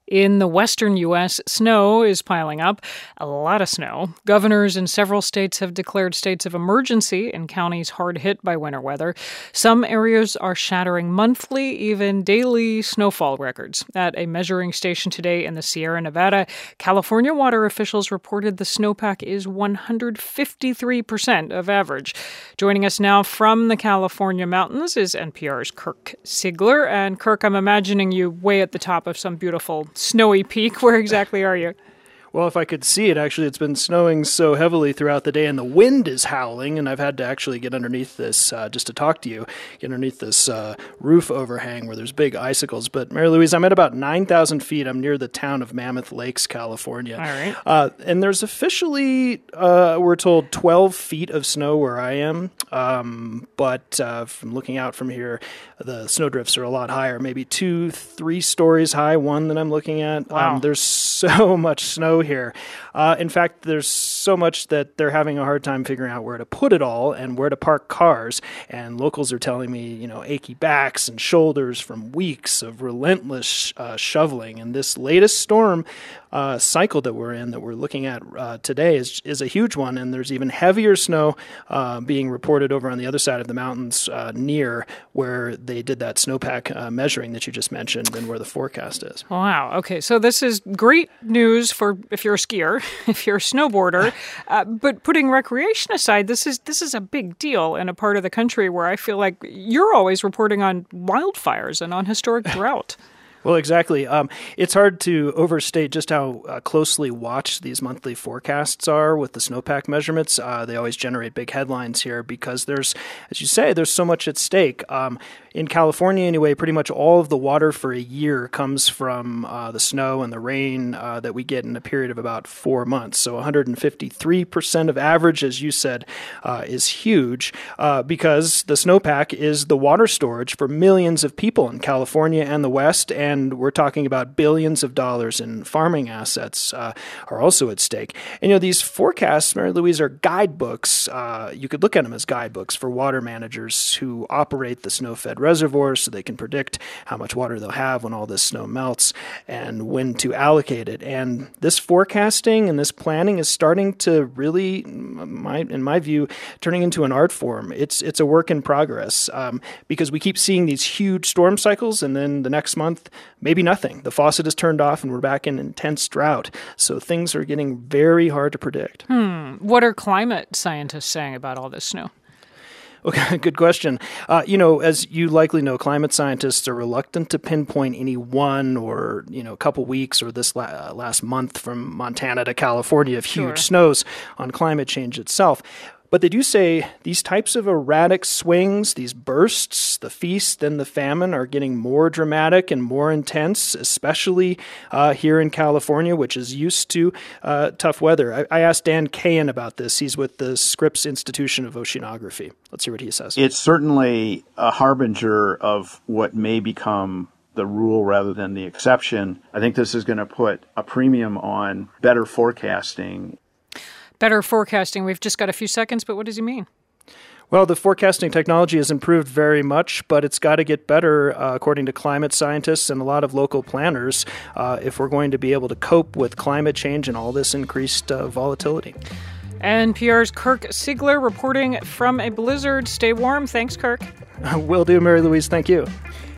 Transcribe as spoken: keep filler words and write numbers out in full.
In the western U S, snow is piling up, a lot of snow. Governors in several states have declared states of emergency in counties hard hit by winter weather. Some areas are shattering monthly, even daily snowfall records. At a measuring station today in the Sierra Nevada, California water officials reported the snowpack is one hundred fifty-three percent of average. Joining us now from the California mountains is N P R's Kirk Siegler. And Kirk, I'm imagining you way at the top of some beautiful snowy peak. Where exactly are you? Well, if I could see it, actually, it's been snowing so heavily throughout the day, and the wind is howling, and I've had to actually get underneath this uh, just to talk to you, get underneath this uh, roof overhang where there's big icicles. But, Mary Louise, I'm at about nine thousand feet. I'm near the town of Mammoth Lakes, California. All right. Uh, and there's officially, uh, we're told, twelve feet of snow where I am. Um, but uh, from looking out from here, the snowdrifts are a lot higher, maybe two, three stories high, one that I'm looking at. Wow. Um, there's so much snow here. Uh, in fact, there's so much that they're having a hard time figuring out where to put it all and where to park cars. And locals are telling me, you know, achy backs and shoulders from weeks of relentless uh, shoveling. And this latest storm uh, cycle that we're in, that we're looking at uh, today, is is a huge one. And there's even heavier snow uh, being reported over on the other side of the mountains uh, near where they did that snowpack uh, measuring that you just mentioned than where the forecast is. Wow. Okay. So this is great news for if you're a skier, if you're a snowboarder. Uh, but putting recreation aside, this is this is a big deal in a part of the country where I feel like you're always reporting on wildfires and on historic drought. Well, exactly. Um, it's hard to overstate just how uh, closely watched these monthly forecasts are with the snowpack measurements. Uh, they always generate big headlines here because there's, as you say, there's so much at stake. Um, in California, anyway, pretty much all of the water for a year comes from uh, the snow and the rain uh, that we get in a period of about four months. So one hundred fifty-three percent of average, as you said, uh, is huge uh, because the snowpack is the water storage for millions of people in California and the West. And And we're talking about billions of dollars in farming assets uh, are also at stake. And, you know, these forecasts, Mary Louise, are guidebooks. Uh, you could look at them as guidebooks for water managers who operate the snow-fed reservoirs so they can predict how much water they'll have when all this snow melts and when to allocate it. And this forecasting and this planning is starting to really, my, in my view, turning into an art form. It's, it's a work in progress um, because we keep seeing these huge storm cycles, and then the next month, maybe nothing. The faucet is turned off and we're back in intense drought. So things are getting very hard to predict. Hmm. What are climate scientists saying about all this snow? Okay, good question. Uh, you know, as you likely know, climate scientists are reluctant to pinpoint any one or, you know, a couple weeks or this la- uh, last month from Montana to California of huge Sure. snows on climate change itself. But they do say these types of erratic swings, these bursts, the feast and the famine are getting more dramatic and more intense, especially uh, here in California, which is used to uh, tough weather. I, I asked Dan Cahan about this. He's with the Scripps Institution of Oceanography. Let's hear what he says. It's certainly a harbinger of what may become the rule rather than the exception. I think this is going to put a premium on better forecasting. Better forecasting. We've just got a few seconds, but what does he mean? Well, the forecasting technology has improved very much, but it's got to get better, uh, according to climate scientists and a lot of local planners, uh, if we're going to be able to cope with climate change and all this increased uh, volatility. N P R's Kirk Siegler reporting from a blizzard. Stay warm. Thanks, Kirk. Will do, Mary Louise. Thank you.